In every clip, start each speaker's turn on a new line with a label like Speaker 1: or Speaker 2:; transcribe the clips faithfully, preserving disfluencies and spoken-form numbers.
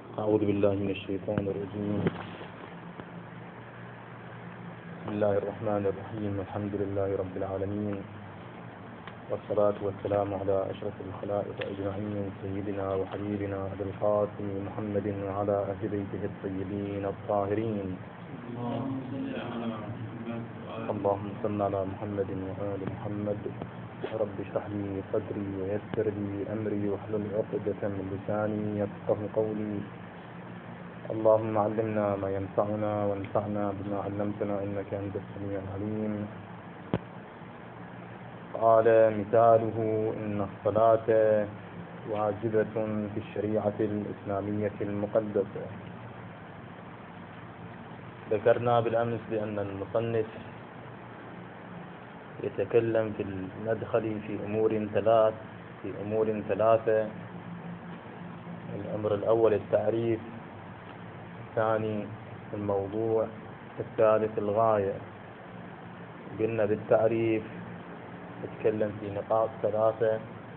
Speaker 1: أعوذ بالله من الشيطان الرجيم. بسم الله الرحمن الرحيم. الحمد لله رب العالمين، والصلاة والسلام على أشرف الخلائق أجمعين، سيدنا وحبيبنا أبي القاسم محمد وعلى أهل بيته الطيبين الطاهرين. اللهم صل على محمد وآل محمد. رب اشرح لي صدري ويسر لي أمري واحلل عقدة من لساني يفقه قولي. اللهم علمنا ما ينفعنا وانفعنا بما علمتنا إنك أنت السميع العليم. قال مثاله إن الصلاة واجبة في الشريعة الإسلامية المقدسة. ذكرنا بالأمس بأن المصنف يتكلم في المدخل في أمور ثلاث في أمور ثلاثة. الأمر الأول التعريف، الثاني الموضوع، الثالث الغاية. قلنا بالتعريف نتكلم في نقاط ثلاثة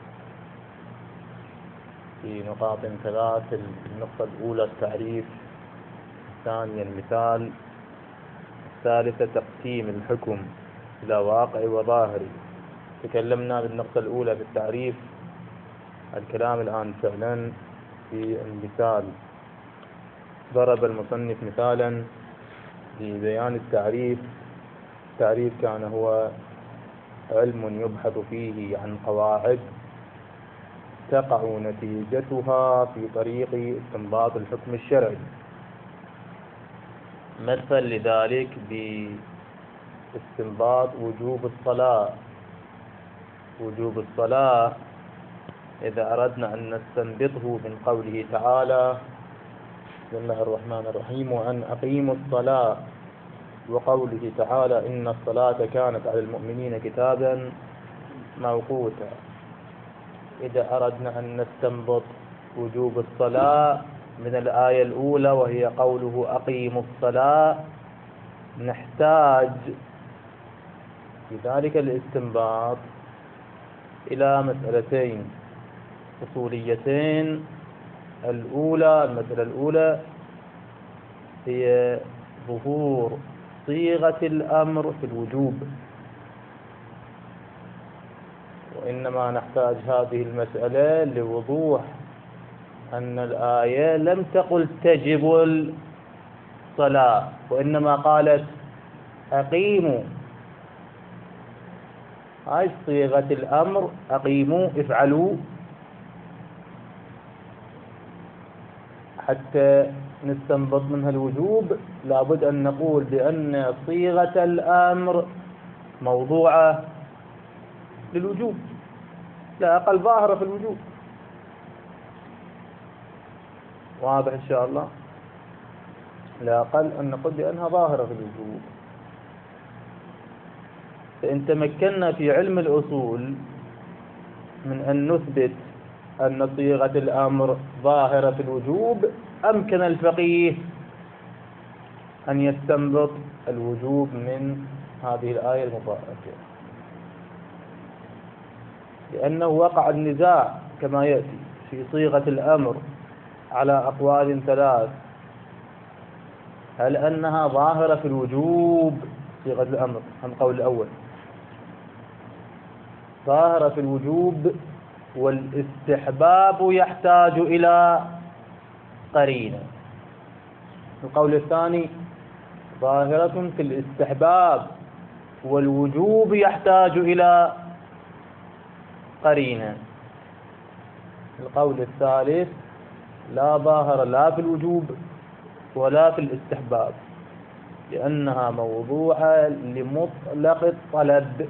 Speaker 1: في نقاط ثلاث. النقطة الأولى التعريف، الثانية المثال، الثالثة تقسيم الحكم إلى واقعي وظاهري. تكلمنا بالنقطة الأولى في التعريف. الكلام الآن فعلا في المثال. ضرب المصنف مثالا لبيان التعريف. التعريف كان هو علم يبحث فيه عن قواعد تقع نتيجتها في طريق استنباط الحكم الشرعي. مثل لذلك باستنباط وجوب الصلاة. وجوب الصلاة إذا أردنا أن نستنبطه من قوله تعالى بسم الله الرحمن الرحيم وأن أقيموا الصلاة، وقوله تعالى إن الصلاة كانت على المؤمنين كتابا موقوتا. إذا أردنا أن نستنبط وجوب الصلاة من الآية الأولى وهي قوله أقيموا الصلاة، نحتاج في ذلك الاستنباط إلى مسألتين أصوليتين. الأولى المسألة الأولى هي ظهور صيغة الأمر في الوجوب، وإنما نحتاج هذه المسألة لوضوح أن الآية لم تقل تجب الصلاة، وإنما قالت أقيموا. هاي صيغة الأمر، أقيموا افعلوا. حتى نستنبط منها الوجوب لابد أن نقول بأن صيغة الأمر موضوعة للوجوب، لا أقل ظاهرة في الوجوب. واضح إن شاء الله؟ لا أقل أن نقول بأنها ظاهرة في الوجوب. فإن تمكنا في علم الأصول من أن نثبت أن صيغة الأمر ظاهرة في الوجوب، أمكن الفقيه أن يستنبط الوجوب من هذه الآية المباركة، لأنه وقع النزاع كما يأتي في صيغة الأمر على أقوال ثلاث. هل أنها ظاهرة في الوجوب صيغة الأمر؟ القول الأول ظاهرة في الوجوب، والاستحباب يحتاج إلى قرينة. القول الثاني ظاهرة في الاستحباب والوجوب يحتاج إلى قرينة. القول الثالث لا ظاهر لا في الوجوب ولا في الاستحباب، لأنها موضوعة لمطلق الطلب.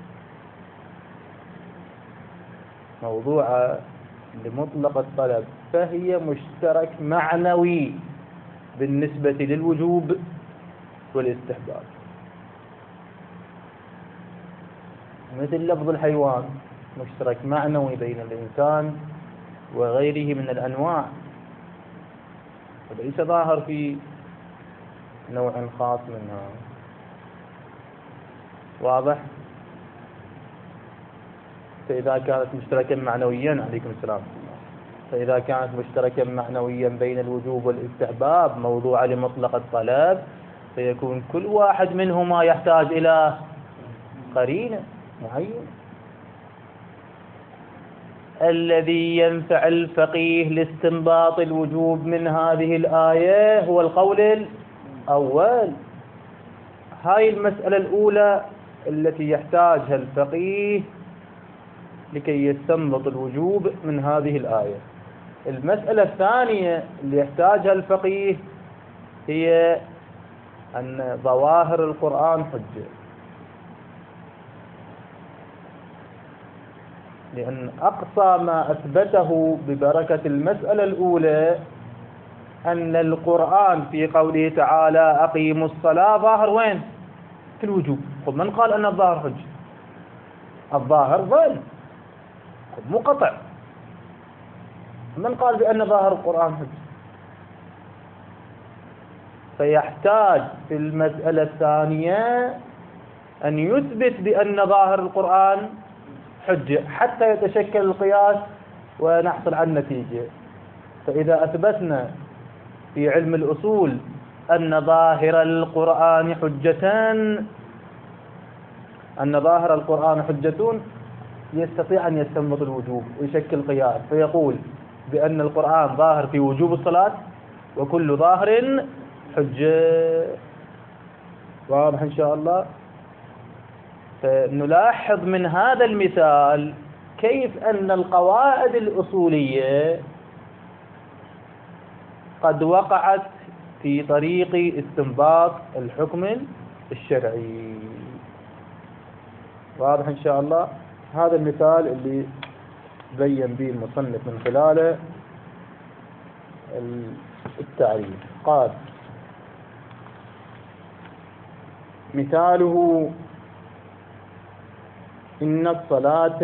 Speaker 1: موضوعة لمطلق الطلب، فهي مشترك معنوي بالنسبة للوجوب والاستحباب، مثل لفظ الحيوان مشترك معنوي بين الإنسان وغيره من الأنواع، وليس ظاهر في نوع خاص منها. واضح؟ فإذا كانت مشتركا معنويا، عليكم السلام، فإذا كانت مشتركا معنويا بين الوجوب والاستحباب موضوعا لمطلق الطلب، فيكون كل واحد منهما يحتاج إلى قرينة معينة. الذي ينفع الفقيه لاستنباط الوجوب من هذه الآية هو القول الأول. هاي المسألة الأولى التي يحتاجها الفقيه لكي يستنبط الوجوب من هذه الآية. المسألة الثانية اللي يحتاجها الفقيه هي أن ظواهر القرآن حجة، لأن أقصى ما أثبته ببركة المسألة الأولى أن القرآن في قوله تعالى أقيموا الصلاة ظاهر وين؟ في الوجوب. طب من قال أن الظاهر حجة؟ الظاهر ظن مو قطع. من قال بأن ظاهر القرآن حجة؟ فيحتاج في المسألة الثانية أن يثبت بأن ظاهر القرآن حجة حتى يتشكل القياس ونحصل على النتيجة. فإذا أثبتنا في علم الأصول أن ظاهر القرآن حجة أن ظاهر القرآن حجة يستطيع أن يستنبط الوجوب ويشكل قياس، فيقول بأن القرآن ظاهر في وجوب الصلاة وكل ظاهر حجة. واضح إن شاء الله؟ فنلاحظ من هذا المثال كيف أن القواعد الأصولية قد وقعت في طريق استنباط الحكم الشرعي. واضح إن شاء الله؟ هذا المثال اللي بين به المصنف من خلاله التعريف. قال مثاله إن الصلاة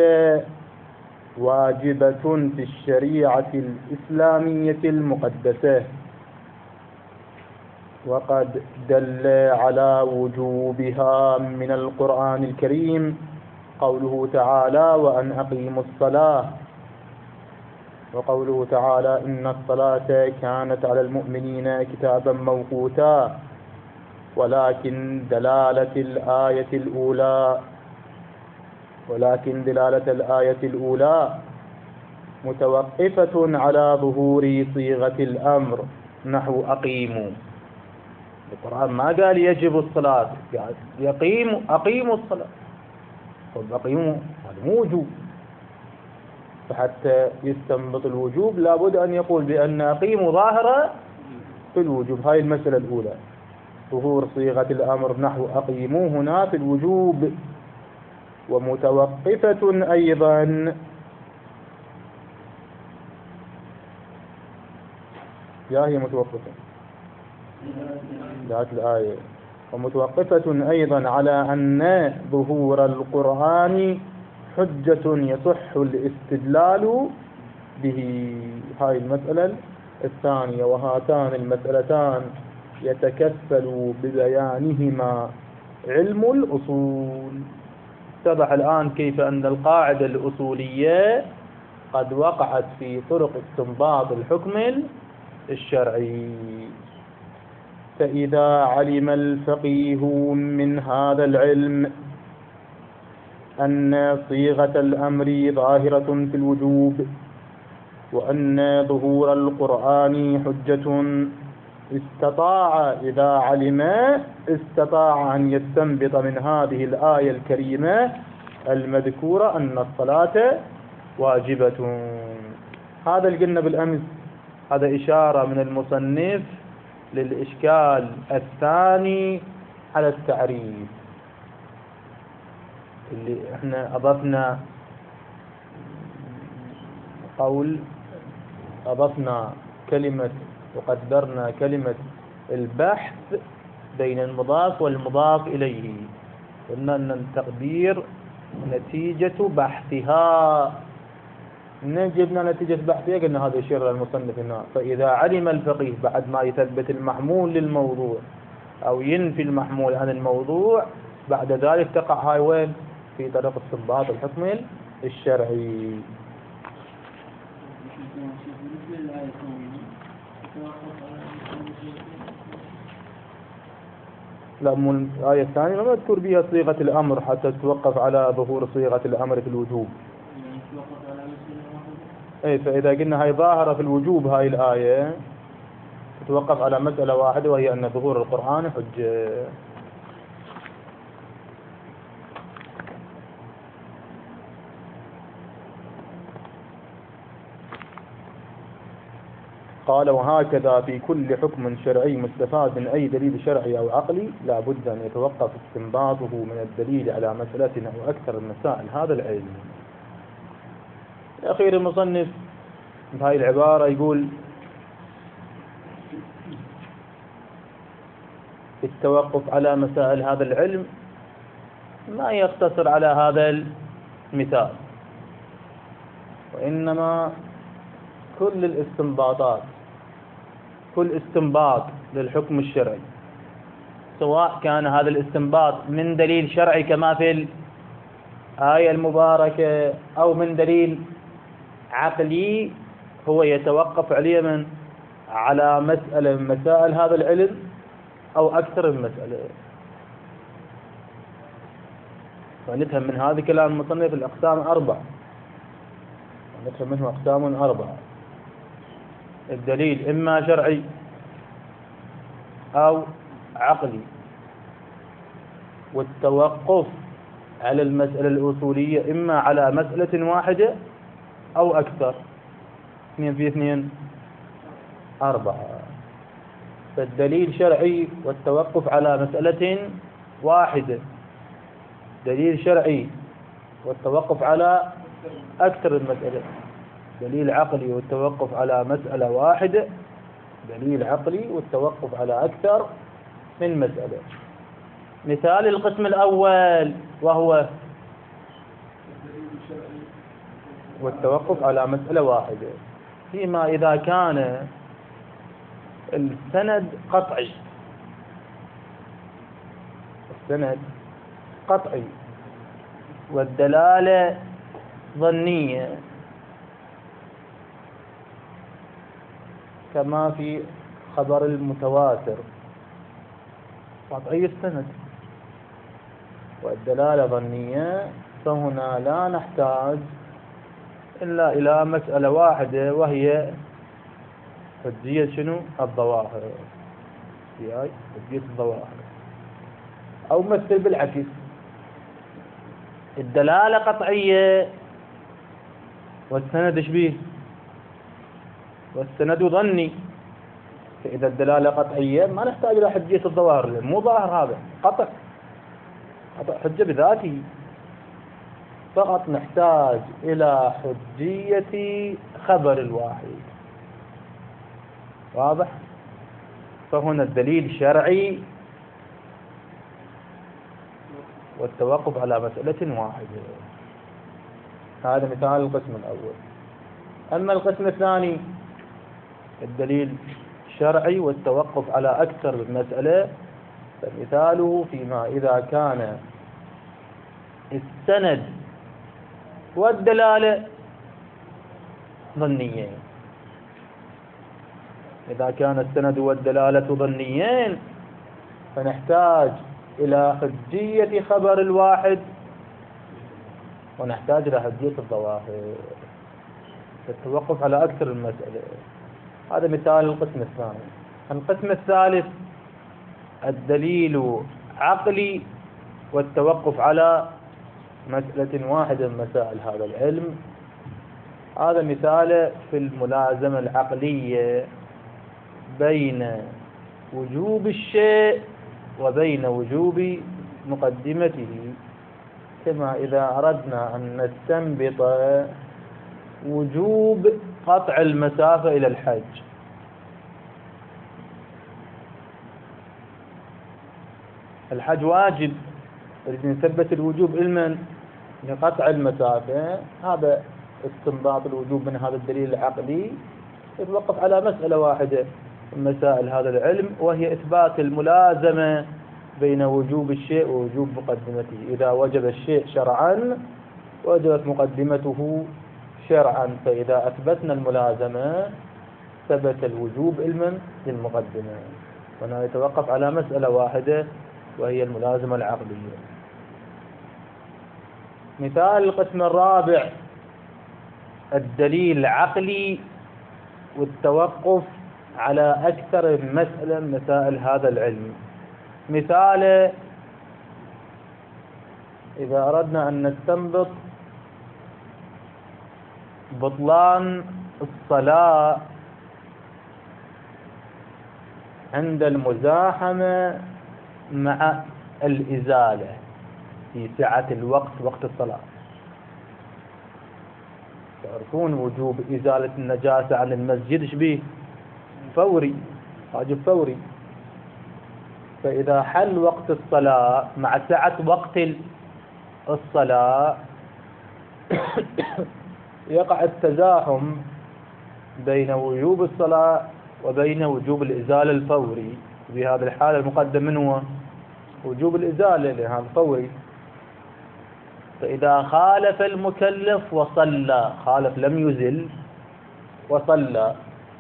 Speaker 1: واجبة في الشريعة الإسلامية المقدسة، وقد دل على وجوبها من القرآن الكريم قوله تعالى وأن أقيموا الصلاة، وقوله تعالى إن الصلاة كانت على المؤمنين كتابا موقوتا. ولكن دلالة الآية الأولى ولكن دلالة الآية الأولى متوقفة على ظهور صيغة الأمر نحو أقيموا. القرآن ما قال يجب الصلاة، قال يقيموا أقيموا الصلاة. طب أقيموا هذا مو وجوب، فحتى يستنبط الوجوب لابد أن يقول بأن أقيموا ظاهرة في الوجوب. هاي المسألة الأولى، ظهور صيغة الأمر نحو أقيموا هنا في الوجوب. ومتوقفة أيضا يا هي متوقفة ذات الآية. ومتوقفة أيضا على أن ظهور القرآن حجة يصح الاستدلال به. هاي المسألة الثانية. وهاتان المسألتان يتكفل ببيانهما علم الأصول. اتضح الآن كيف أن القاعدة الأصولية قد وقعت في طرق استنباط الحكم الشرعي. فإذا علم الفقيه من هذا العلم أن صيغة الأمر ظاهرة في الوجوب، وأن ظهور القرآن حجة، استطاع إذا علم استطاع أن يستنبط من هذه الآية الكريمة المذكورة أن الصلاة واجبة. هذا اللي قلنا بالأمس، هذا إشارة من المصنف للإشكال الثاني على التعريف اللي احنا أضفنا قول أضفنا كلمة وقدرنا كلمة البحث بين المضاف والمضاف إليه. قلنا أن التقدير نتيجة بحثها. جبنا نتيجة بحثها قلنا هذا يشير للمصنف هنا. فإذا علم الفقيه بعد ما يثبت المحمول للموضوع أو ينفي المحمول عن الموضوع، بعد ذلك تقع هاي وين؟ في طريق استنباط الحكم الشرعي. لا، مو الآية الثانية ما مذكور بها صيغة الأمر حتى تتوقف على ظهور صيغة الأمر في الوجوب. اي، فإذا قلنا هاي ظاهرة في الوجوب هاي الآية تتوقف على مسألة واحدة، وهي أن ظهور القرآن حجة. قال: وهكذا في كل حكم شرعي مستفاد من أي دليل شرعي أو عقلي لا بد أن يتوقف استنباطه من الدليل على مسألة أو أكثر من مسائل هذا العلم. أخير المصنف بهاي العبارة يقول: التوقف على مسائل هذا العلم ما يقتصر على هذا المثال، وإنما كل الاستنباطات، كل استنباط للحكم الشرعي، سواء كان هذا الاستنباط من دليل شرعي كما في الآية المباركة أو من دليل عقلي، هو يتوقف عليه من على مسألة من مسائل هذا العلم أو أكثر من مسألة. ونفهم من هذا كلام المصنف الأقسام أربع، ونفهم منه أقسام أربعة: الدليل إما شرعي أو عقلي، والتوقف على المسألة الأصولية إما على مسألة واحدة أو أكثر. اثنين في اثنين أربعة. فالدليل شرعي والتوقف على مسألة واحدة، دليل شرعي والتوقف على أكثر من مسألة، دليل عقلي والتوقف على مسألة واحدة، دليل عقلي والتوقف على أكثر من مسألة. مثال القسم الأول وهو والتوقف على مسألة واحدة، فيما إذا كان السند قطعي، السند قطعي والدلالة ظنية، كما في خبر المتواتر قطعي السند والدلالة ظنية، فهنا لا نحتاج إلا إلى مسألة واحدة، وهي حجية شنو؟ الظواهر. في هاي حجية الظواهر. أو مثل بالعكس، الدلالة قطعية والسند شبيه؟ والسند ظني. فإذا الدلالة قطعية ما نحتاج إلى حجية الظواهر، مو ظاهر، هذا قطع، قطع حجة بذاته، فقط نحتاج إلى حجية خبر الواحد. واضح؟ فهنا الدليل شرعي والتوقف على مسألة واحدة. هذا مثال القسم الأول. أما القسم الثاني، الدليل شرعي والتوقف على أكثر من مسألة، فمثاله فيما إذا كان السند والدلالة ظنيين. إذا كان السند والدلالة ظنيين فنحتاج إلى حجية خبر الواحد، ونحتاج إلى حجية الظواهر، التوقف على أكثر من مسألة. هذا مثال القسم الثاني. القسم الثالث، الدليل عقلي والتوقف على مسألة واحدة من مسائل هذا العلم. هذا مثال في الملازمة العقلية بين وجوب الشيء وبين وجوب مقدمته، كما إذا أردنا أن نستنبط وجوب قطع المسافة إلى الحج. الحج واجب، نريد نثبت الوجوب علما لقطع المسافة، هذا استنباط الوجوب من هذا الدليل العقلي يتوقف على مسألة واحدة من مسائل هذا العلم، وهي إثبات الملازمة بين وجوب الشيء ووجوب مقدمته. إذا وجب الشيء شرعا وجبت مقدمته شرعا، فإذا أثبتنا الملازمة ثبت الوجوب علما للمقدمة. هنا يتوقف على مسألة واحدة وهي الملازمة العقلية. مثال القسم الرابع الدليل العقلي والتوقف على أكثر من مسألة من مسائل هذا العلم. مثال إذا أردنا أن نستنبط بطلان الصلاة عند المزاحمة مع الإزالة في سعة الوقت وقت الصلاة. تعرفون وجوب إزالة النجاسة عن المسجد إيش بيه؟ فوري، واجب فوري. فإذا حل وقت الصلاة مع سعة وقت الصلاة يقع التزاحم بين وجوب الصلاة وبين وجوب الإزالة الفوري. في هذه الحالة المقدم من هو؟ وجوب الإزالة لهذا الفوري. فإذا خالف المكلف وصلى، خالف لم يزل وصلى،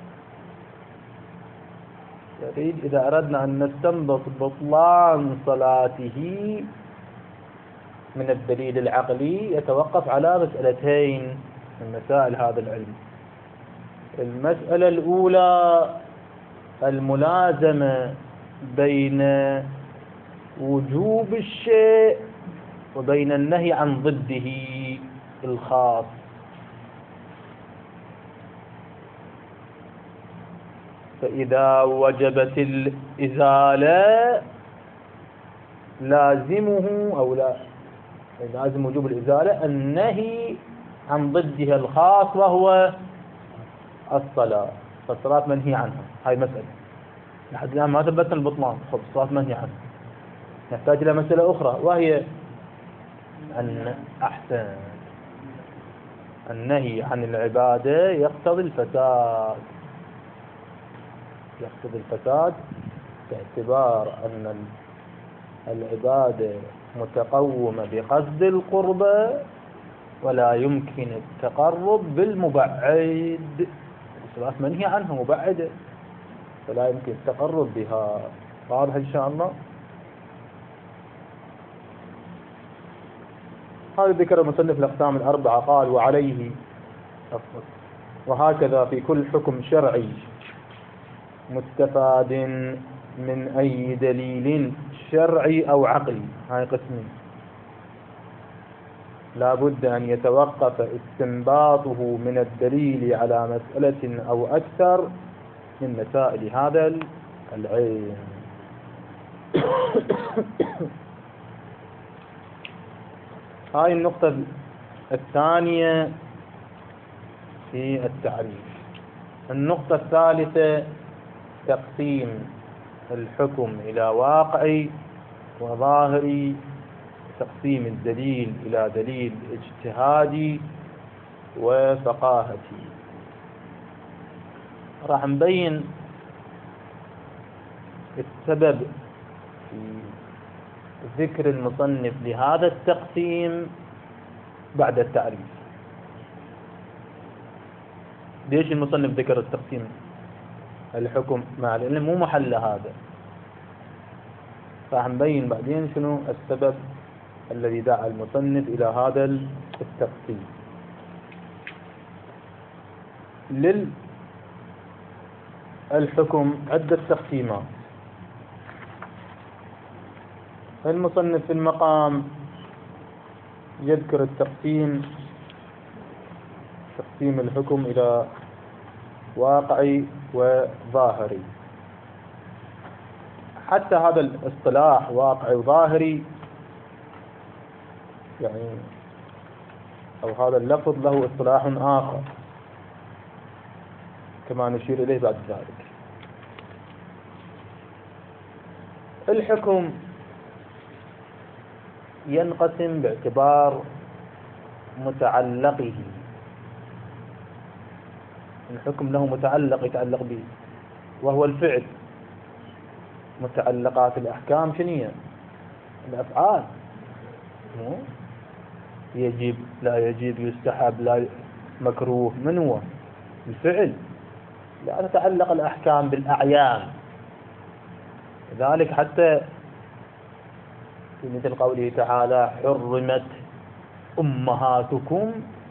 Speaker 1: يريد إذا أردنا أن نستنبط بطلان صلاته من الدليل العقلي يتوقف على مسألتين من مسائل هذا العلم. المسألة الأولى الملازمة بين وجوب الشيء وبين النهي عن ضده الخاص. فإذا وجبت الإزالة لازمه أو لا لازم وجوب الإزالة النهي عن ضدها الخاص وهو الصلاة. فالصلاة منهي عنها. هاي مسألة لحد الآن ما ثبتنا البطلان، خب الصلاة منهي عنها. نحتاج إلى مسألة أخرى وهي أن أحسن النهي عن العبادة يقتضي الفساد، يقتضي الفساد باعتبار أن العبادة متقومة بقصد القربة ولا يمكن التقرب بالمبعد. الصلاة منهي عنها مبعدة فلا يمكن التقرب بها. واضح إن شاء الله؟ هذا ذكر المصنف الأقسام الأربعة. قال وعليه وهكذا في كل حكم شرعي مستفاد من أي دليل شرعي أو عقلي، هاي قسمين، لا بد أن يتوقف استنباطه من الدليل على مسألة أو أكثر من مسائل هذا العلم. هاي النقطة الثانية في التعريف. النقطة الثالثة تقسيم الحكم إلى واقعي وظاهري، تقسيم الدليل إلى دليل اجتهادي وفقاهتي. راح نبين السبب في ذكر المصنف لهذا التقسيم بعد التعريف. ليش المصنف ذكر التقسيم الحكم مع العلم؟ مو محل هذا، راح نبين بعدين شنو السبب الذي دعا المصنف إلى هذا التقسيم. للحكم عدة تقسيمات. المصنف في المقام يذكر التقسيم تقسيم الحكم إلى واقعي وظاهري. حتى هذا الاصطلاح واقعي وظاهري يعني أو هذا اللفظ له اصطلاح آخر كما نشير إليه بعد ذلك. الحكم ينقسم باعتبار متعلقه. الحكم له متعلق يتعلق به وهو الفعل. متعلقات الأحكام شنية؟ الأفعال، يجب لا يجب يستحب لا مكروه، من هو؟ الفعل. لا تتعلق الأحكام بالأعيان. لذلك حتى في مثل قوله تعالى حرمت أمهاتكم.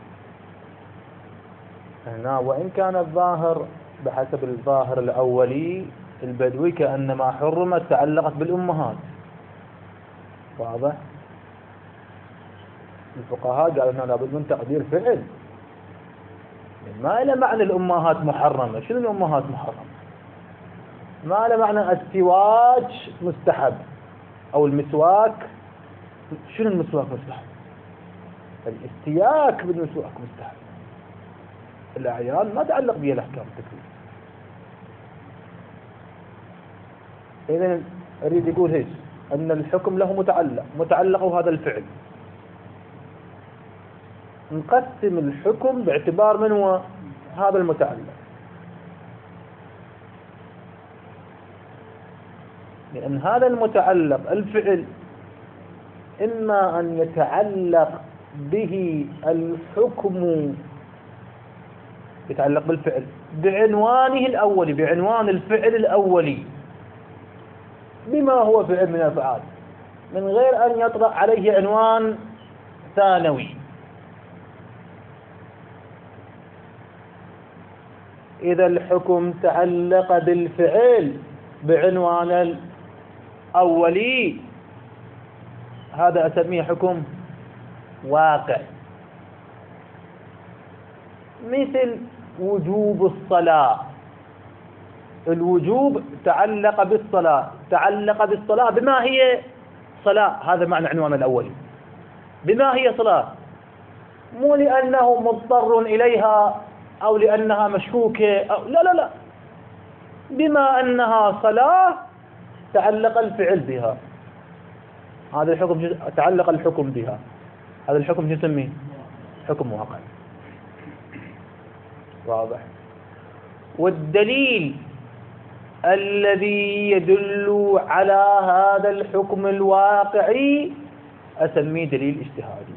Speaker 1: هنا وإن كان الظاهر بحسب الظاهر الأولي البدوي كأنما حرمت تعلقت بالأمهات، واضح؟ الفقهاء قالوا أنه لابد من تقدير فعل، ما إلى معنى الأمهات محرمة. شنو الأمهات محرمة؟ ما إلى معنى السواج مستحب أو المسواك. شنو المسواك مستحب؟ الاستياك بالمسواك مستحب. الأعيان ما تعلق بها الأحكام التكليف. إذا أريد يقول هيك أن الحكم له متعلق، متعلقه هذا الفعل. نقسم الحكم باعتبار من هو هذا المتعلق، لأن هذا المتعلق الفعل إما أن يتعلق به الحكم، يتعلق بالفعل بعنوانه الأولي، بعنوان الفعل الأولي بما هو فعل من الأفعال، من غير أن يطرأ عليه عنوان ثانوي. إذا الحكم تعلق بالفعل بعنوان الأولي هذا أسميه حكم واقع. مثل وجوب الصلاة، الوجوب تعلق بالصلاة، تعلق بالصلاة بما هي صلاة، هذا معنى عنوان الأولي. بما هي صلاة، مو لأنه مضطر إليها أو لأنها مشكوكة أو لا لا لا، بما أنها صلاة تعلق الفعل بها، هذا الحكم تعلق الحكم بها، هذا الحكم نسميه حكم واقع. واضح؟ والدليل الذي يدل على هذا الحكم الواقعي أسميه دليل اجتهادي.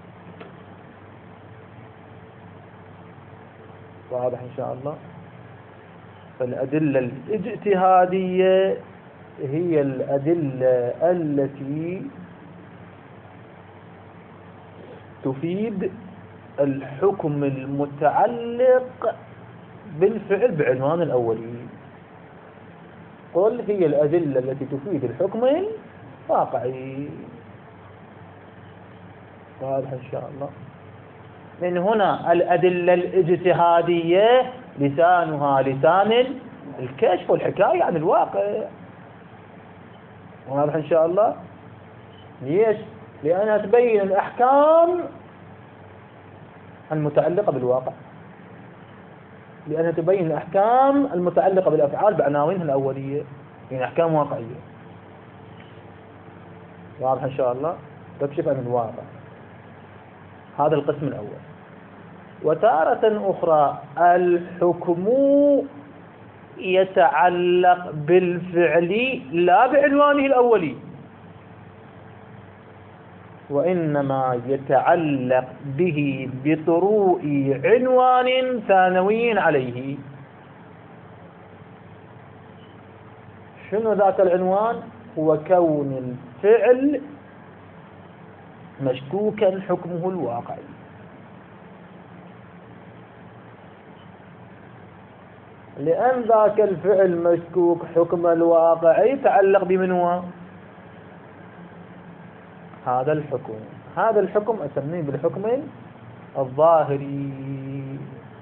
Speaker 1: واضح إن شاء الله؟ فالأدلة الاجتهادية هي الأدلة التي تفيد الحكم المتعلق بالفعل بعنوان الأولي. قل هي الأدلة التي تفيد الحكم الواقعي. واضح إن شاء الله؟ من هنا الأدلة الاجتهادية لسانها لسان الكشف والحكاية عن الواقع. واضح إن شاء الله؟ ليش؟ لأنها تبين الأحكام المتعلقة بالواقع، لأنها تبين الأحكام المتعلقة بالأفعال بعناوينها الأولية، يعني أحكام واقعية. واضح إن شاء الله؟ تكشف عن الواقع. هذا القسم الأول. وتارة أخرى الحكم يتعلق بالفعل لا بعنوانه الأولي، وإنما يتعلق به بطروء عنوان ثانوي عليه. شنو ذاك العنوان؟ هو كون الفعل مشكوكا حكمه الواقعي. لأن ذاك الفعل مشكوك حكم الواقعي تعلق بمن هو؟ هذا الحكم. هذا الحكم أسميه بالحكم الظاهري.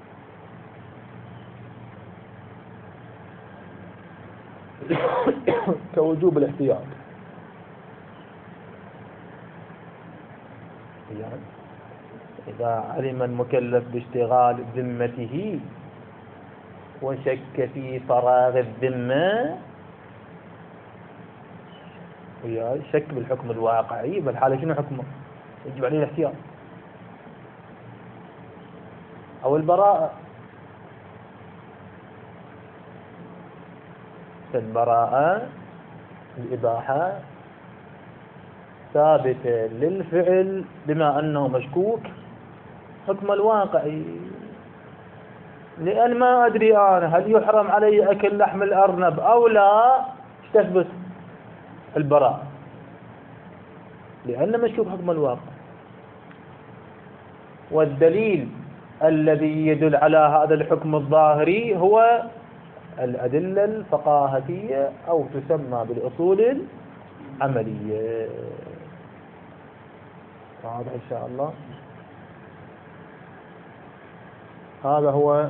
Speaker 1: كوجوب الاحتياط، يعني إذا علم المكلف باشتغال ذمته وشك في فراغ الذمة، وياي شك بالحكم الواقعي، بالحالة شنو حكمه؟ يجب عليه الاحتياط. أو البراءة، البراءة الإباحة ثابتة للفعل بما أنه مشكوك حكم الواقعي. لأن ما أدري أنا هل يحرم علي أكل لحم الأرنب أو لا، تثبت البراءة. لأن مشكوك حكم الواقع. والدليل الذي يدل على هذا الحكم الظاهري هو الأدلة الفقاهية أو تسمى بالأصول العملية. واضح إن شاء الله. هذا هو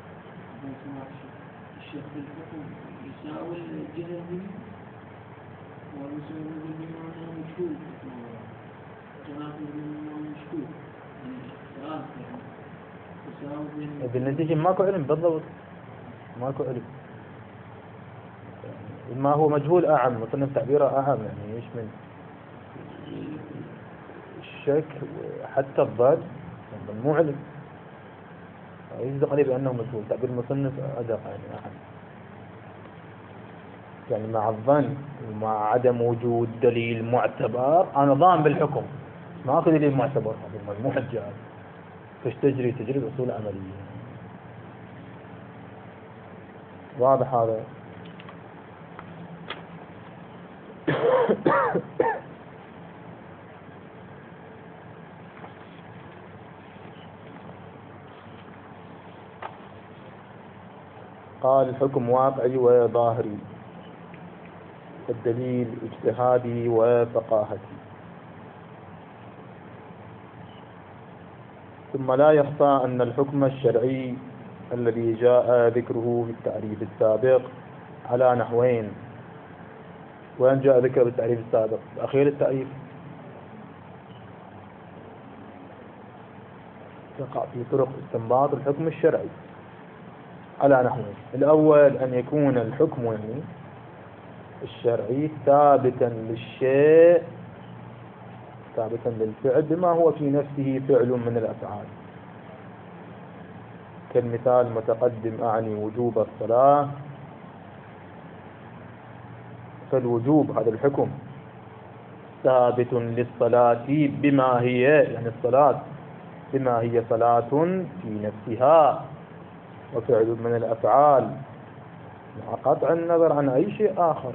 Speaker 2: الشيخ بالحكم يساوي الجهة منه ويساوي بالمعنى مشهور جناح بالمعنى مشهور يعني يساوي
Speaker 1: بالنتيجة ماكو علم بالضبط، ماكو علم. ما هو مجهول أعم، مثلا تعبيره أعم يعني إيش من الشك حتى الظن مو علم، يصدق عليه بأنه مجهول. تعبير المصنف أدق يعني أعم، يعني مع الظن ومع عدم وجود دليل معتبر أنا ضامن بالحكم، ماكو دليل معتبر، هذا مو حجة. فايش تجري تجري الأصول العملية. واضح هذا. قال الحكم واقعي وظاهري، الدليل اجتهادي وفقاهتي. ثم لا يخفى أن الحكم الشرعي الذي جاء ذكره في التعريف السابق على نحوين. وين جاء ذكره بالتعريف السابق؟ أخير التعريف يقع في طرق استنباط الحكم الشرعي على نحوين. الأول أن يكون الحكم الشرعي ثابتا للشيء، ثابتا للفعل بما هو في نفسه فعل من الأفعال. كالمثال المتقدم أعني وجوب الصلاة، فالوجوب هذا الحكم ثابت للصلاة بما هي، يعني الصلاة بما هي صلاة في نفسها وفعل من الأفعال مع قطع النظر عن أي شيء آخر.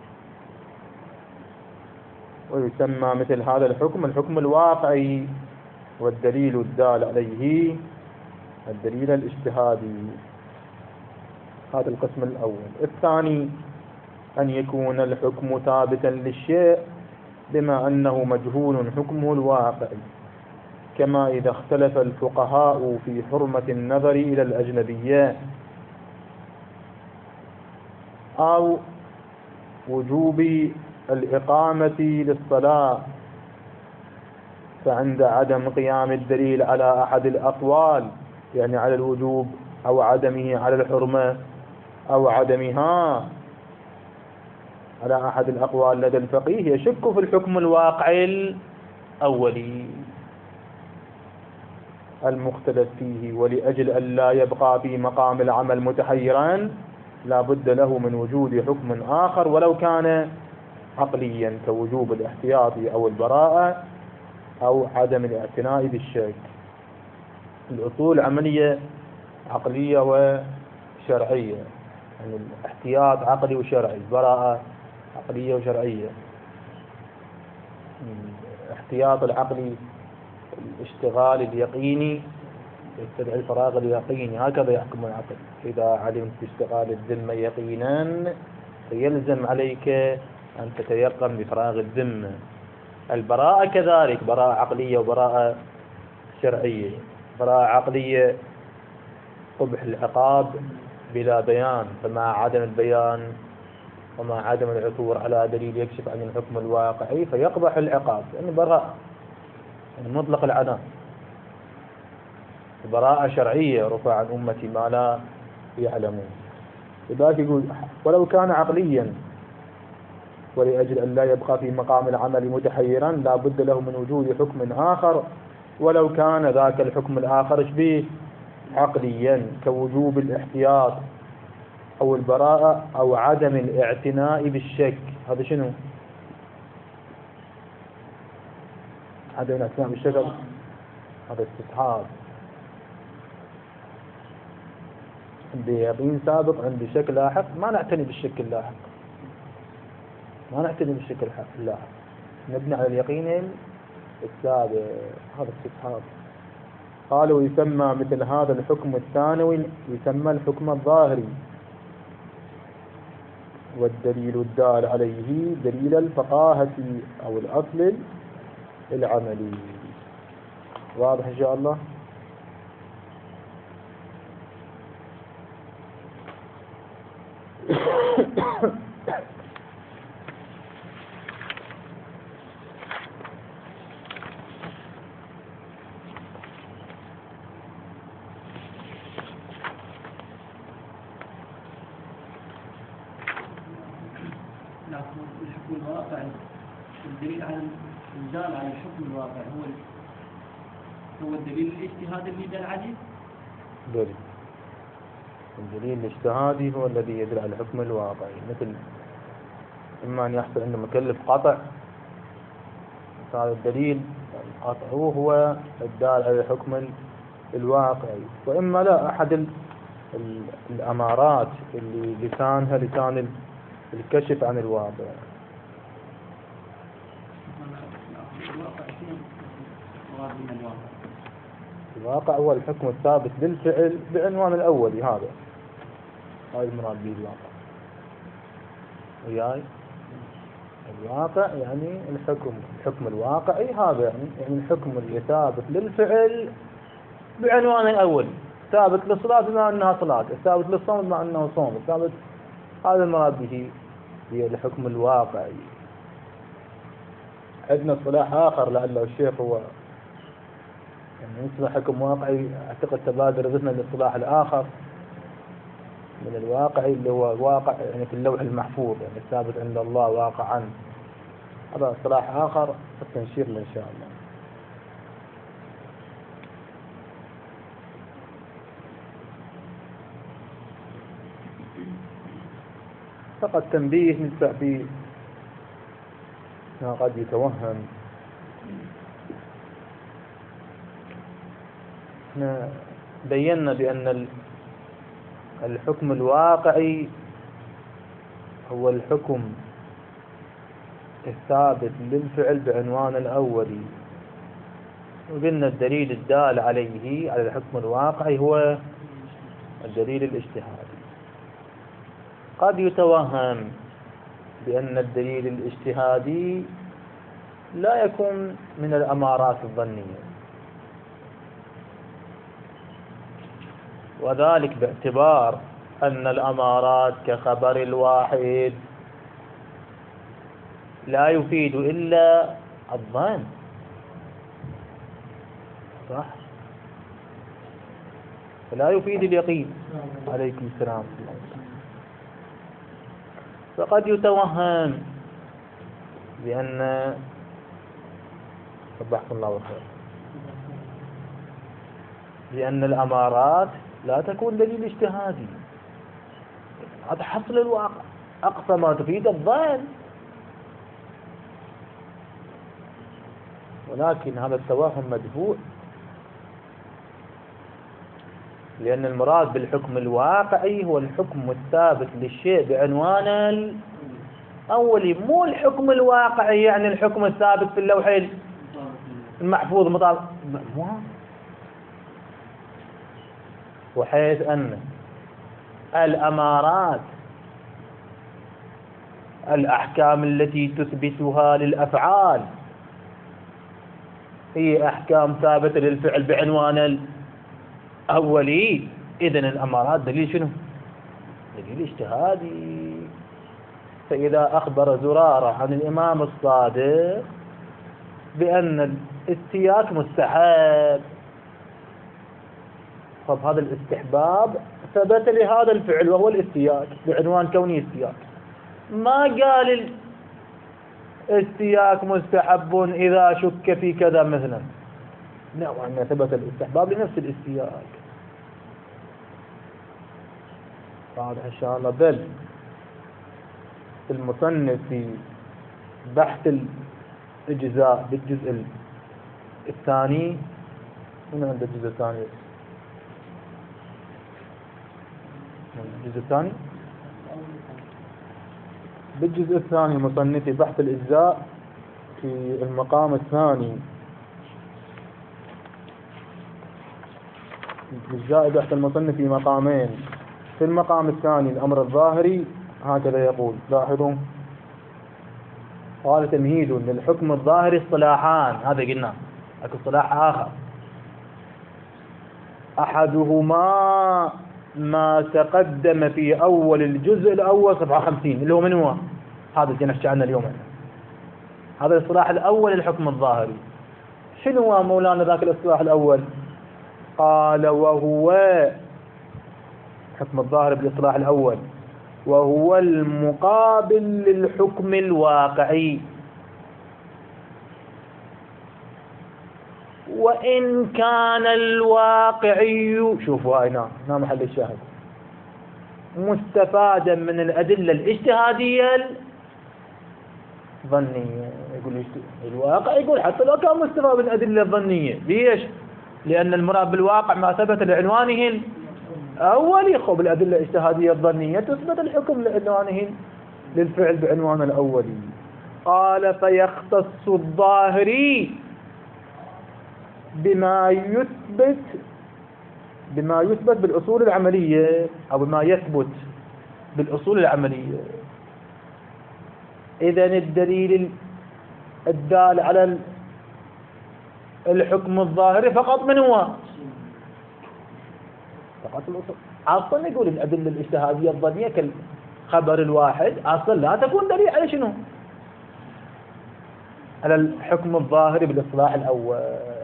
Speaker 1: ويسمى مثل هذا الحكم الحكم الواقعي، والدليل الدال عليه الدليل الاجتهادي. هذا القسم الأول. الثاني أن يكون الحكم ثابتا للشيء بما أنه مجهول حكمه الواقعي، كما إذا اختلف الفقهاء في حرمة النظر إلى الأجنبيات أو وجوب الإقامة للصلاة، فعند عدم قيام الدليل على أحد الأقوال، يعني على الوجوب أو عدمه، على الحرمة أو عدمها، على أحد الأقوال لدى الفقيه، يشك في الحكم الواقعي الأولي المختلف فيه. ولأجل أن لا يبقى في مقام العمل متحيرا لا بد له من وجود حكم آخر ولو كان عقليا، كوجوب الاحتياط أو البراءة أو عدم الاعتناء بالشك. الأصول العملية عقلية وشرعية، يعني الاحتياط عقلي وشرعي، البراءة عقلية وشرعية. الاحتياط العقلي الاشتغال اليقيني يستدعي الفراغ اليقيني، هكذا يحكم العقل. إذا علمت اشتغال الذمة يقينا فيلزم عليك أن تتيقن بفراغ الذمة. البراءة كذلك، براءة عقلية وبراءة شرعية. براءة عقلية قبح العقاب بلا بيان، فمع عدم البيان ومع عدم العثور على دليل يكشف عن الحكم الواقعي فيقبح العقاب، يعني براءة يعني مطلق العنان. براءة شرعية رفع عن أمتي ما لا يعلمون. لذلك يقول ولو كان عقليا، ولأجل أن لا يبقى في مقام العمل متحيرا لا بد له من وجود حكم آخر، ولو كان ذاك الحكم الآخر به عقليا، كوجوب الاحتياط أو البراءة أو عدم الاعتناء بالشك. هذا شنو؟ عدم الاعتناء بالشك هذا استصحاب. عندي يقين سابق، عندي شك لاحق، ما نعتني بالشك اللاحق، ما نعتني بالشك اللاحق. نبني على اليقين السابق. هذا استصحاب. قالوا يسمى مثل هذا الحكم الثانوي يسمى الحكم الظاهري، والدليل الدال عليه دليل الفقاهة أو الأصل العملي. واضح إن شاء الله؟
Speaker 2: الحكم الواقعي الدليل على الدال على الحكم الواقعي هو هو الدليل الاجتهادي اللي دل عليه.
Speaker 1: دليل الدليل الاجتهادي هو الذي يدل على الحكم الواقعي، مثل إما أن يحصل عند مكلف قطع، هذا الدليل القطع هو الدال على الحكم الواقعي، وإما لا أحد ال ال الأمارات اللي لسانها لسان الكشف عن الواقع. الواقع هو الحكم الثابت للفعل بعنوان الأولي، هذا هذا المراد به الواقع. وياي الواقع يعني الحكم الحكم الواقعي هذا يعني يعني الحكم اللي ثابت للفعل بعنوان الأول، ثابت للصلاة بما أنها صلاة، ثابت للصوم بما أنه صوم، ثابت. هذا المراد به هي الحكم الواقعي. عندنا اصطلاح آخر لعله الشيخ هو يعني يصبح حكم واقعي، أعتقد تبادر ذهننا للاصطلاح الآخر من الواقعي اللي هو الواقع يعني في اللوح المحفوظ، يعني الثابت عند الله واقعا. هذا اصطلاح آخر نشير له إن شاء الله. فقط تنبيه ندفع فيه ما قد يتوهم. احنا بينا بأن الحكم الواقعي هو الحكم الثابت للفعل بعنوان الأولي، وقلنا الدليل الدال عليه على الحكم الواقعي هو الدليل الاجتهادي. قد يتوهم بأن الدليل الاجتهادي لا يكون من الأمارات الظنية، وذلك باعتبار أن الأمارات كخبر الواحد لا يفيد إلا الظن، صح؟ فلا يفيد اليقين. عليكم السلام. فقد يتوهم بأن صبحكم الله بالخير لأن الأمارات لا تكون دليل اجتهادي، هذا حصل الواقع، أقصى ما تفيد الظن. ولكن هذا التوهم مدفوع، لأن المراد بالحكم الواقعي هو الحكم الثابت للشيء بعنوان الأولي، مو الحكم الواقعي يعني الحكم الثابت في اللوح المحفوظ مطابق، مو. وحيث أن الأمارات الأحكام التي تثبتها للأفعال هي أحكام ثابتة للفعل بعنوان الأولي، إذن الأمارات دليل شنو؟ دليل اجتهادي. فإذا أخبر زرارة عن الإمام الصادق بأن الاستياك مستحب، طب هذا الاستحباب ثبت لهذا الفعل وهو الاستياك بعنوان كونه استياك، ما قال الاستياك مستحب إذا شك في كذا مثلا، لا، وأن ثبت الاستحباب لنفس الاستياك. واضح إن شاء الله. بل المصنف في بحث الإجزاء بالجزء الثاني، من عند الجزء الثاني؟ الجزء الثاني بالجزء الثاني مصنف بحث الإجزاء في المقام الثاني الزائد تحت المصنف في مقامين. في المقام الثاني الأمر الظاهري هكذا يقول، لاحظوا، قال تمهيد للحكم الظاهري اصطلاحان، هذا قلنا لكن اصطلاح آخر، أحدهما ما تقدم في أول الجزء الأول صفحة خمسين اللي هو من هو؟ هذا اللي نحكي عنه اليوم. هذا الاصطلاح الأول الحكم الظاهري. شنو هو مولانا ذاك الاصطلاح الأول؟ قال وهو حكم الظاهر بالاصطلاح الأول وهو المقابل للحكم الواقعي، وإن كان الواقعي، شوفوا هاي هنا هنا محل الشاهد، مستفادا من الأدلة الاجتهادية الظنية. يقول الواقع، يقول حتى لو كان مستفاد من الأدلة الظنية، ليش؟ لأن المراد بالواقع ما ثبت لعنوانه الأول، يخوض الأدلة الاجتهادية الظنية تثبت الحكم لعنوانه للفعل بعنوانه الأولي. قال فيختص الظاهري بما يثبت بما يثبت بالأصول العملية، أو بما يثبت بالأصول العملية. إذن الدليل الدال على الحكم الظاهري فقط من هو؟ فقط الأصول. أصلا يقول الأدلة الاجتهادية الظنية كالخبر الواحد أصلا لا تكون دليل على شنو؟ على الحكم الظاهري بالاصطلاح الأول.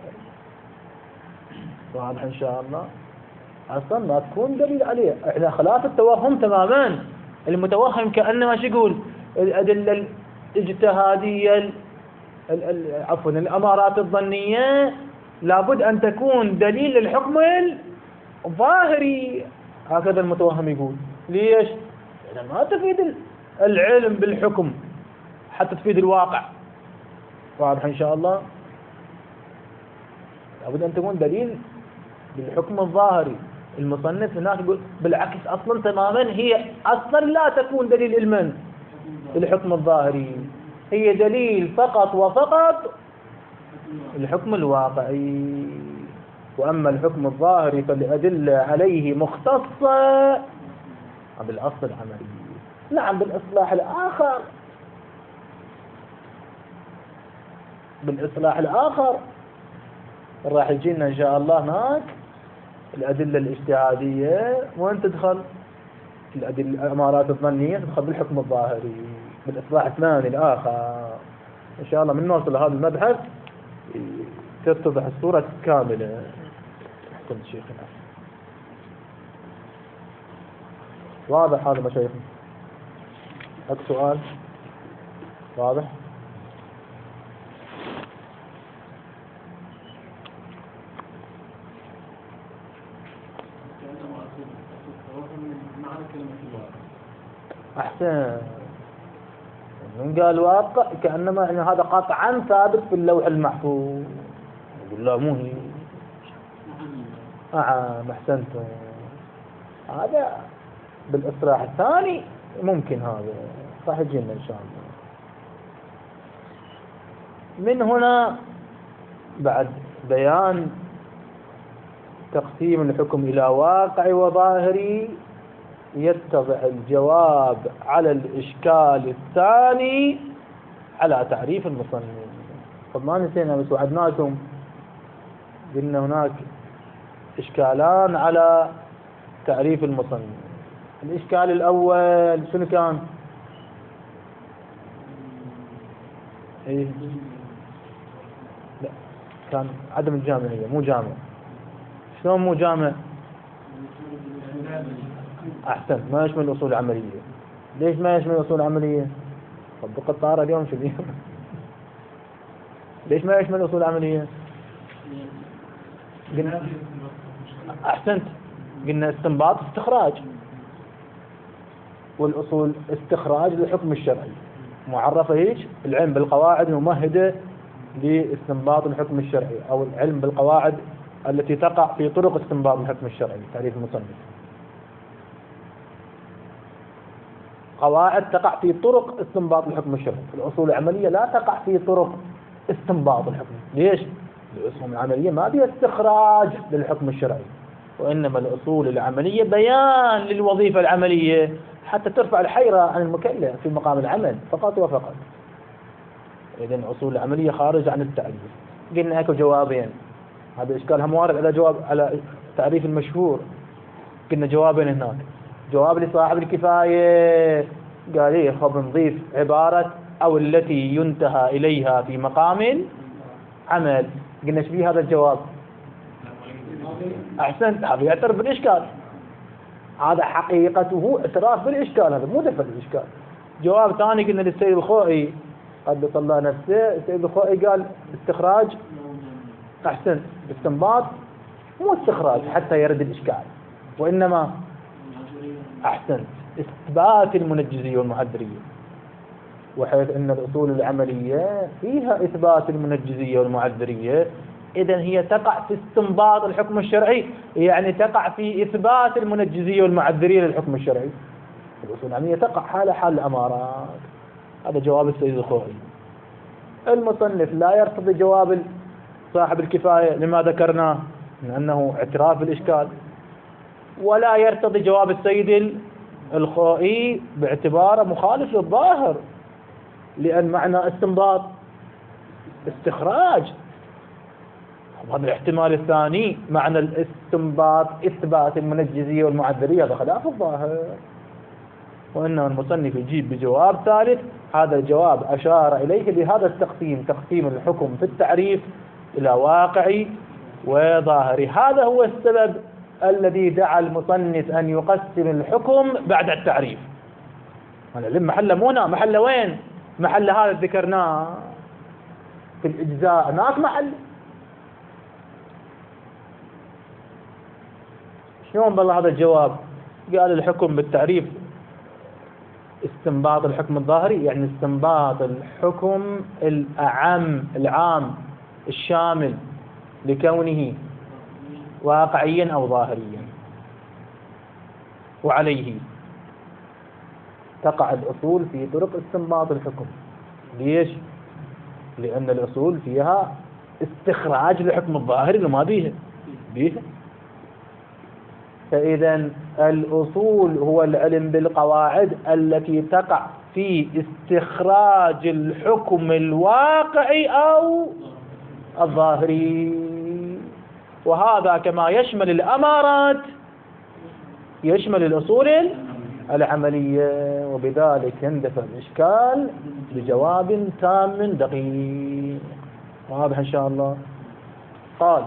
Speaker 1: واضح إن شاء الله؟ أصلا ما تكون دليل عليه. إحنا خلاف التوهم تماما. المتوهم كأنما شو يقول؟ الأدلة الاجتهادية عفوا الأمارات الظنية لابد أن تكون دليل للحكم الظاهري، هكذا المتوهم يقول. ليش؟ لأن ما تفيد العلم بالحكم حتى تفيد الواقع. واضح إن شاء الله؟ لابد أن تكون دليل بالحكم الظاهري. المصنف هناك يقول بالعكس أصلا تماما، هي أصلا لا تكون دليل علما بالحكم الظاهري، هي دليل فقط وفقط الحكم الواقعي. وأما الحكم الظاهري فالأدلة عليه مختصة بالأصل العملي. نعم بالإصلاح الآخر بالإصلاح الآخر راح يجينا إن شاء الله هناك الأدلة الاجتهادية وين تدخل؟ الأدلة الأمارات الظنية تدخل بالحكم الظاهري بالإصلاح الثاني الآخر. إن شاء الله من نوصل لهذا المبحث تتضح الصورة كاملة. أحسنت شيخنا، واضح هذا مشايخنا؟ هك سؤال واضح؟ أحسن. من قال واقع كأنما يعني هذا قطعا ثابت في اللوح المحفوظ. يقول لا مو هي. نعم أحسنت. هذا بالإصلاح الثاني ممكن، هذا راح يجينا إن شاء الله. من هنا بعد بيان تقسيم الحكم إلى واقعي وظاهري يتضح الجواب على الإشكال الثاني على تعريف المصنف. طب ما نسينا بس وعدناكم قلنا هناك إشكالان على تعريف المصنف. الإشكال الأول شنو كان؟ إيه؟ لا كان عدم الجامعية، مو جامع. شلون مو جامع؟ أحسن، ما يشمل الأصول العملية. ليش ما يشمل الأصول العملية؟ طبق الطارة اليوم شو اليوم؟ ليش ما يشمل الأصول العملية؟ قلنا أحسنت، قلنا استنباط استخراج، والأصول استخراج للحكم الشرعي، معرفة هيك العلم بالقواعد الممهدة لاستنباط الحكم الشرعي، أو العلم بالقواعد التي تقع في طرق استنباط الحكم الشرعي. تعريف المصنف قواعد تقع في طرق استنباط الحكم الشرعي. الأصول العملية لا تقع في طرق استنباط الحكم. ليش؟ الأصول العملية ما فيها استخراج للحكم الشرعي، وإنما الأصول العملية بيان للوظيفة العملية حتى ترفع الحيرة عن المكلف في مقام العمل فقط وفقط. إذن الأصول العملية خارج عن التعريف. قلنا اكو جوابين، هذا الإشكال هم وارد على جواب على التعريف المشهور. قلنا جوابين هناك، جواب لصاحب الكفاية قال لي خب نضيف عبارة أو التي ينتهى إليها في مقام عمل. قلنا ايش فيه هذا الجواب؟ أحسنت، هذا يعترف بالإشكال، هذا حقيقته اعتراف بالإشكال، هذا مو دفع الإشكال. جواب ثاني قلنا للسيد الخوئي قد طلع نفسه، السيد الخوئي قال استخراج، أحسنت، استنباط مو استخراج حتى يرد الإشكال، وإنما أحسنت إثبات المنجزية والمعذرية، وحيث أن الأصول العملية فيها إثبات المنجزية والمعذرية، إذن هي تقع في استنباط الحكم الشرعي، يعني تقع في إثبات المنجزية والمعذرية للحكم الشرعي. الأصول العملية تقع حال حال الأمارات. هذا جواب السيد الخوئي. المصنف لا يرتضي جواب صاحب الكفاية لما ذكرناه من أنه اعتراف بالإشكال، ولا يرتضي جواب السيد الخوئي باعتباره مخالف للظاهر، لأن معنى استنباط استخراج. هذا الاحتمال الثاني معنى الاستنباط إثبات المنجزية والمعذرية، هذا خلاف الظاهر. وإنه المصنف يجيب بجواب ثالث، هذا الجواب أشار إليه بهذا التقسيم، تقسيم الحكم في التعريف إلى واقعي وظاهري. هذا هو السبب الذي دعا المصنف أن يقسم الحكم بعد التعريف. العلم محله مو هنا، محله وين؟ محل هذا ذكرناه في الإجزاء، هناك محل. شلون بالله هذا الجواب؟ قال الحكم بالتعريف استنباط الحكم الظاهري، يعني استنباط الحكم الأعم العام الشامل لكونه واقعيا أو ظاهريا، وعليه تقع الأصول في طرق استنباط الحكم. ليش؟ لأن الأصول فيها استخراج لحكم الظاهري وما بيها بيها. فإذا الأصول هو العلم بالقواعد التي تقع في استخراج الحكم الواقعي أو الظاهري، وهذا كما يشمل الأمارات يشمل الأصول العملية، وبذلك يندفع الإشكال بجواب تام دقيق واضح إن شاء الله. قال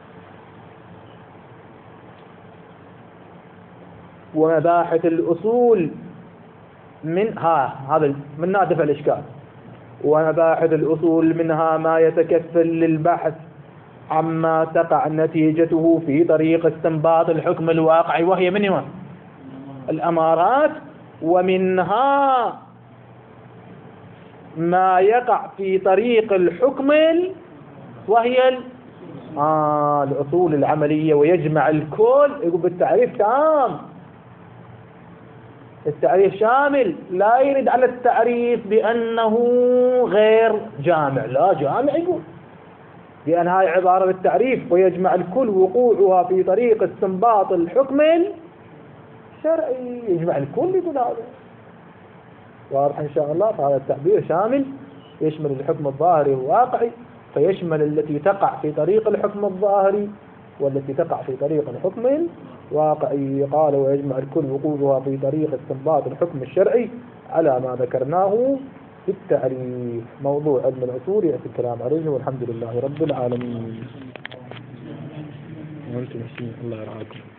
Speaker 1: ومباحث الأصول منها، هذا من دفع الإشكال، ومباحث الأصول منها ما يتكفل للبحث عما تقع نتيجته في طريق استنباط الحكم الواقعي، وهي منها الأمارات، ومنها ما يقع في طريق الحكم وهي آه الأصول العملية، ويجمع الكل. يقول بالتعريف تام، التعريف شامل، لا يرد على التعريف بأنه غير جامع، لا جامع يقول، لأن هاي عبارة بالتعريف ويجمع الكل وقوعها في طريق استنباط الحكم الشرعي، يجمع الكل يقول هذا واضح إن شاء الله. فهذا التعبير شامل يشمل الحكم الظاهري والواقعي، فيشمل التي تقع في طريق الحكم الظاهري والتي تقع في طريق الحكم الواقعي. قال ويجمع الكل وقوعها في طريق استنباط الحكم الشرعي على ما ذكرناه في التعريف. موضوع علم الأصول يأتي الكلام عليه، والحمد لله رب العالمين. وأنتم الله يرعاكم.